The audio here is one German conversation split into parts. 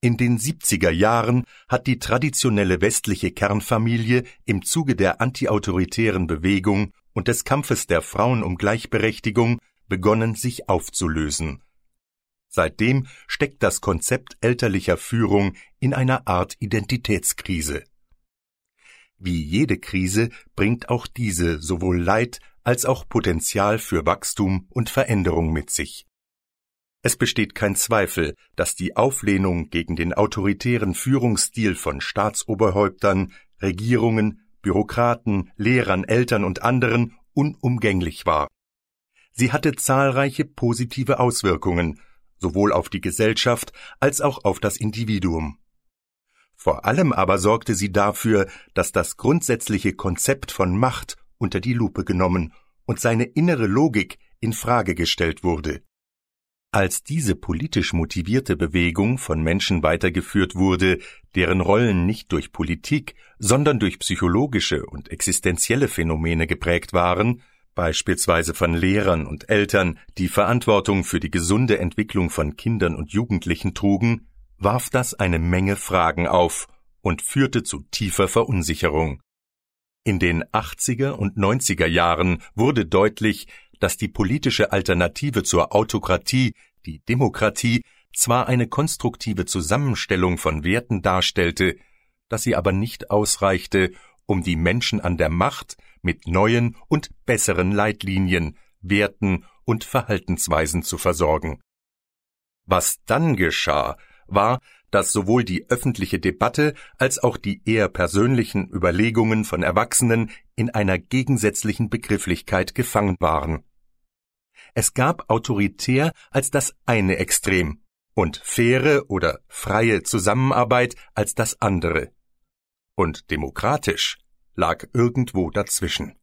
In den 70er Jahren hat die traditionelle westliche Kernfamilie im Zuge der antiautoritären Bewegung und des Kampfes der Frauen um Gleichberechtigung begonnen, sich aufzulösen. Seitdem steckt das Konzept elterlicher Führung in einer Art Identitätskrise. Wie jede Krise bringt auch diese sowohl Leid als auch Potenzial für Wachstum und Veränderung mit sich. Es besteht kein Zweifel, dass die Auflehnung gegen den autoritären Führungsstil von Staatsoberhäuptern, Regierungen, Bürokraten, Lehrern, Eltern und anderen unumgänglich war. Sie hatte zahlreiche positive Auswirkungen, sowohl auf die Gesellschaft als auch auf das Individuum. Vor allem aber sorgte sie dafür, dass das grundsätzliche Konzept von Macht unter die Lupe genommen und seine innere Logik in Frage gestellt wurde. Als diese politisch motivierte Bewegung von Menschen weitergeführt wurde, deren Rollen nicht durch Politik, sondern durch psychologische und existenzielle Phänomene geprägt waren, beispielsweise von Lehrern und Eltern, die Verantwortung für die gesunde Entwicklung von Kindern und Jugendlichen trugen, warf das eine Menge Fragen auf und führte zu tiefer Verunsicherung. In den 80er und 90er Jahren wurde deutlich, dass die politische Alternative zur Autokratie, die Demokratie, zwar eine konstruktive Zusammenstellung von Werten darstellte, dass sie aber nicht ausreichte, um die Menschen an der Macht mit neuen und besseren Leitlinien, Werten und Verhaltensweisen zu versorgen. Was dann geschah, war, dass sowohl die öffentliche Debatte als auch die eher persönlichen Überlegungen von Erwachsenen in einer gegensätzlichen Begrifflichkeit gefangen waren. Es gab autoritär als das eine Extrem und faire oder freie Zusammenarbeit als das andere. Und demokratisch lag irgendwo dazwischen.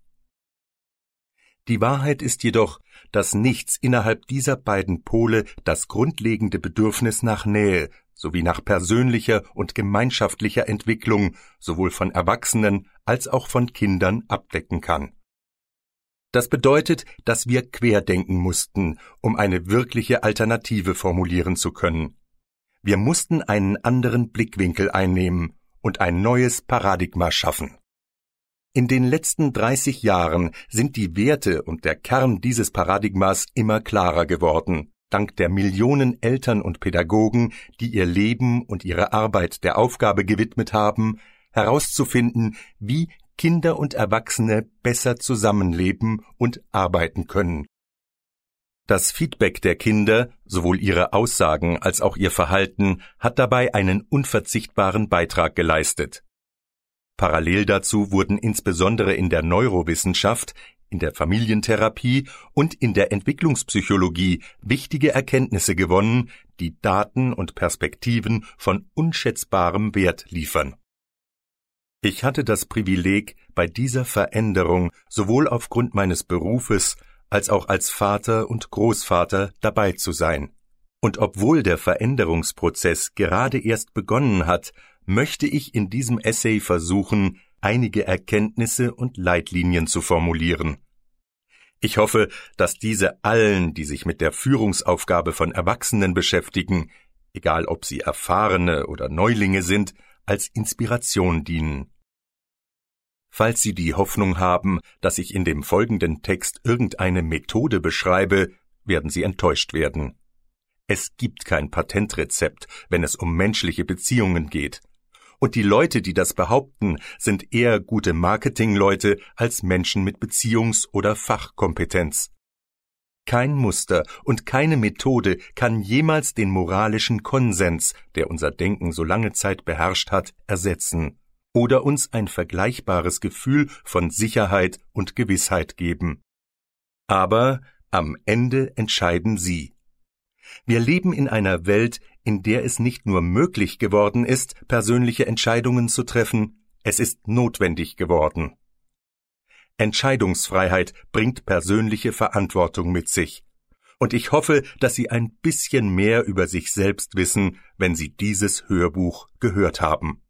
Die Wahrheit ist jedoch, dass nichts innerhalb dieser beiden Pole das grundlegende Bedürfnis nach Nähe sowie nach persönlicher und gemeinschaftlicher Entwicklung sowohl von Erwachsenen als auch von Kindern abdecken kann. Das bedeutet, dass wir querdenken mussten, um eine wirkliche Alternative formulieren zu können. Wir mussten einen anderen Blickwinkel einnehmen und ein neues Paradigma schaffen. In den letzten 30 Jahren sind die Werte und der Kern dieses Paradigmas immer klarer geworden, dank der Millionen Eltern und Pädagogen, die ihr Leben und ihre Arbeit der Aufgabe gewidmet haben, herauszufinden, wie Kinder und Erwachsene besser zusammenleben und arbeiten können. Das Feedback der Kinder, sowohl ihre Aussagen als auch ihr Verhalten, hat dabei einen unverzichtbaren Beitrag geleistet. Parallel dazu wurden insbesondere in der Neurowissenschaft, in der Familientherapie und in der Entwicklungspsychologie wichtige Erkenntnisse gewonnen, die Daten und Perspektiven von unschätzbarem Wert liefern. Ich hatte das Privileg, bei dieser Veränderung sowohl aufgrund meines Berufes als auch als Vater und Großvater dabei zu sein. Und obwohl der Veränderungsprozess gerade erst begonnen hat, möchte ich in diesem Essay versuchen, einige Erkenntnisse und Leitlinien zu formulieren. Ich hoffe, dass diese allen, die sich mit der Führungsaufgabe von Erwachsenen beschäftigen, egal ob sie Erfahrene oder Neulinge sind, als Inspiration dienen. Falls Sie die Hoffnung haben, dass ich in dem folgenden Text irgendeine Methode beschreibe, werden Sie enttäuscht werden. Es gibt kein Patentrezept, wenn es um menschliche Beziehungen geht. Und die Leute, die das behaupten, sind eher gute Marketingleute als Menschen mit Beziehungs- oder Fachkompetenz. Kein Muster und keine Methode kann jemals den moralischen Konsens, der unser Denken so lange Zeit beherrscht hat, ersetzen oder uns ein vergleichbares Gefühl von Sicherheit und Gewissheit geben. Aber am Ende entscheiden Sie. Wir leben in einer Welt, in der es nicht nur möglich geworden ist, persönliche Entscheidungen zu treffen, es ist notwendig geworden. Entscheidungsfreiheit bringt persönliche Verantwortung mit sich. Und ich hoffe, dass Sie ein bisschen mehr über sich selbst wissen, wenn Sie dieses Hörbuch gehört haben.